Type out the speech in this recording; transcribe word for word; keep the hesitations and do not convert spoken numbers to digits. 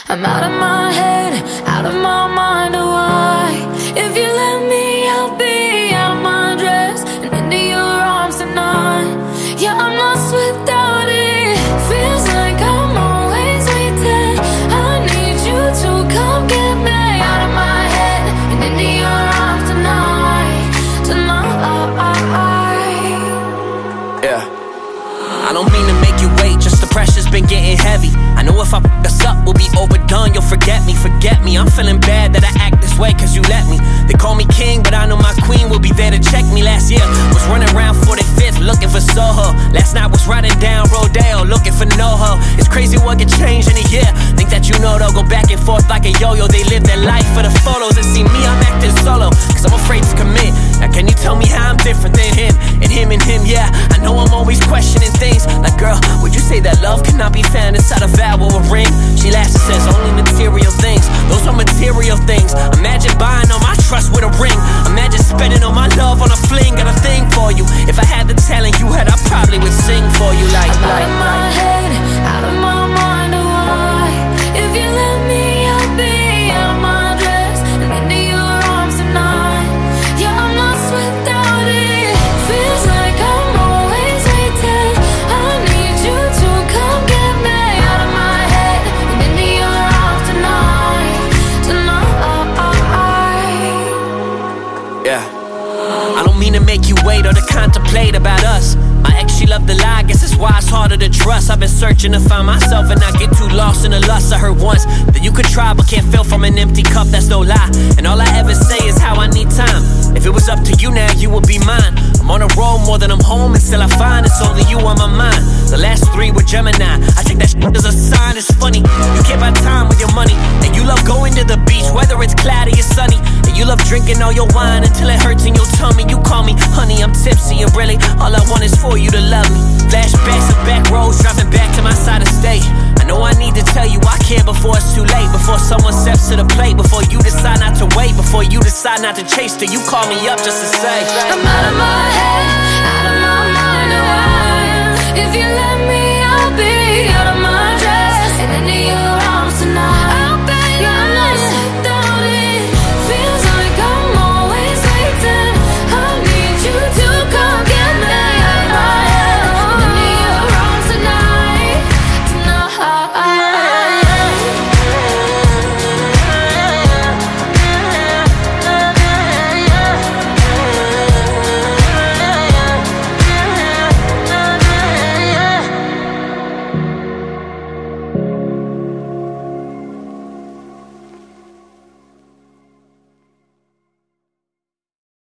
I'm out of my head, out of my mind, oh why? If you let me, I'll be out of my dress and into your arms tonight. Yeah, I'm lost without it. Feels like I'm always waiting. I need you to come get me out of my head and into your arms tonight. Tonight. Yeah. I don't mean to make you wait, just the pressure's been getting heavy. I know if I f*** us up, we'll be overdone. You'll forget me, forget me. I'm feeling bad that I act this way, cause you let me. They call me king, but I know my queen will be there to check me. Last year, was running around forty-fifth, looking for Soho. Last night was riding down Rodeo, looking for NoHo. It's crazy what can change in a year. Think that you know they'll go back and forth like a yo-yo. They live their life for the photos, and see me, I'm acting solo, cause I'm afraid to commit. Now can you tell me how I'm different than him? And him and him, yeah. I know I'm always questioning things. Like, girl, would you say that love cannot be found inside a vow or a ring? She laughs and says only material things. Those are material things. Imagine buying all my trust with a ring. Imagine spending all my love on a fling. Got a thing for you. If I had the talent you had, I probably would sing for you like. I'm out of my head, out of my mind, oh why? If you let me, I'll be out of my dress and into your arms tonight. Yeah, I'm lost without it. Feels like I'm always waiting. I need you to come get me out of my head and into your arms tonight. Tonight. Yeah. I don't mean to make you wait or to contemplate about us. My ex, she loved to lie, guess that's why it's harder to trust. I've been searching to find myself and I get too lost in the lust. I heard once that you could try but can't fill from an empty cup, that's no lie. And all I ever say is how I need time. If it was up to you now, you would be mine. I'm on a road more than I'm home, and still I find it's only you on my mind. The last three were Gemini, I take that shit as a sign. It's funny, you can't buy time with your money. And you love going to the beach, whether it's cloudy or sunny. And you love drinking all your wine until it hurts in your tummy. You call me honey, I'm tipsy, and really all I want is for you to love me. Flashbacks of back roads, driving back to my side of state. I know I need to tell you I care before it's too late. Before someone steps to the plate, before you decide not to wait, before you decide not to chase till you call me up just to say I'm out of my head, out of my mind, oh why? If you let